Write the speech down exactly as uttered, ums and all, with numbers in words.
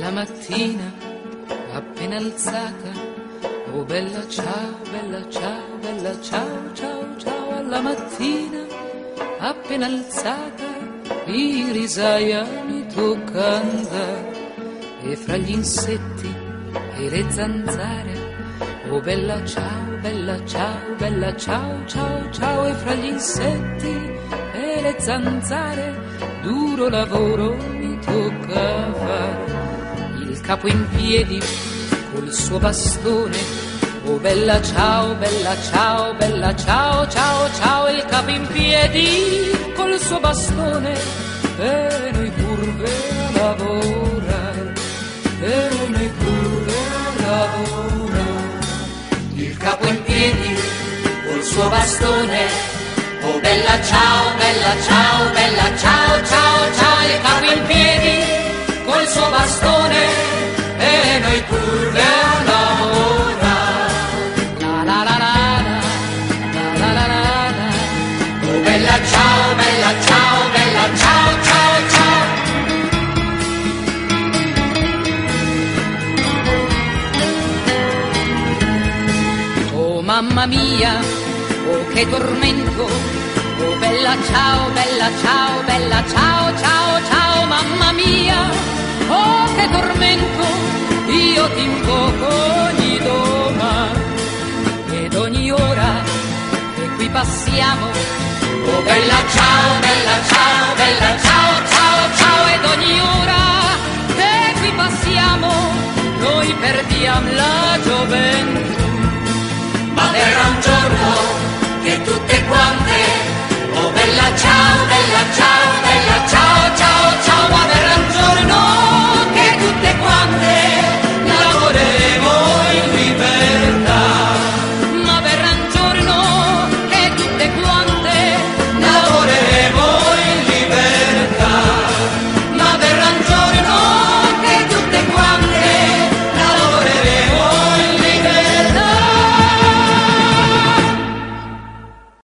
la mattina appena alzata, oh bella ciao, bella ciao, bella ciao, ciao, ciao, alla mattina appena alzata, i risaia mi tocca andare, e fra gli insetti e le zanzare, oh bella ciao, bella ciao, bella ciao, ciao, ciao, e fra gli insetti e le zanzare, duro lavoro mi tocca fare, il capo in piedi col suo bastone, oh bella ciao, bella ciao, bella ciao, ciao, ciao, il capo in piedi col suo bastone, e noi curve a lavorare, e noi curve a lavorare, il capo in piedi col suo bastone, oh bella ciao, bella ciao, bella ciao, ciao, ciao, il capo in piedi col suo bastone, e noi curve a lavorare, la la la la la, la la la la, oh bella ciao, bella ciao, bella ciao, ciao, ciao. Oh mamma mia, oh che tormento, oh bella ciao, bella ciao, bella ciao, ciao, ciao, mamma mia, oh che tormento, io ti invoco ogni domani ed ogni ora che qui passiamo, oh bella ciao, bella ciao, bella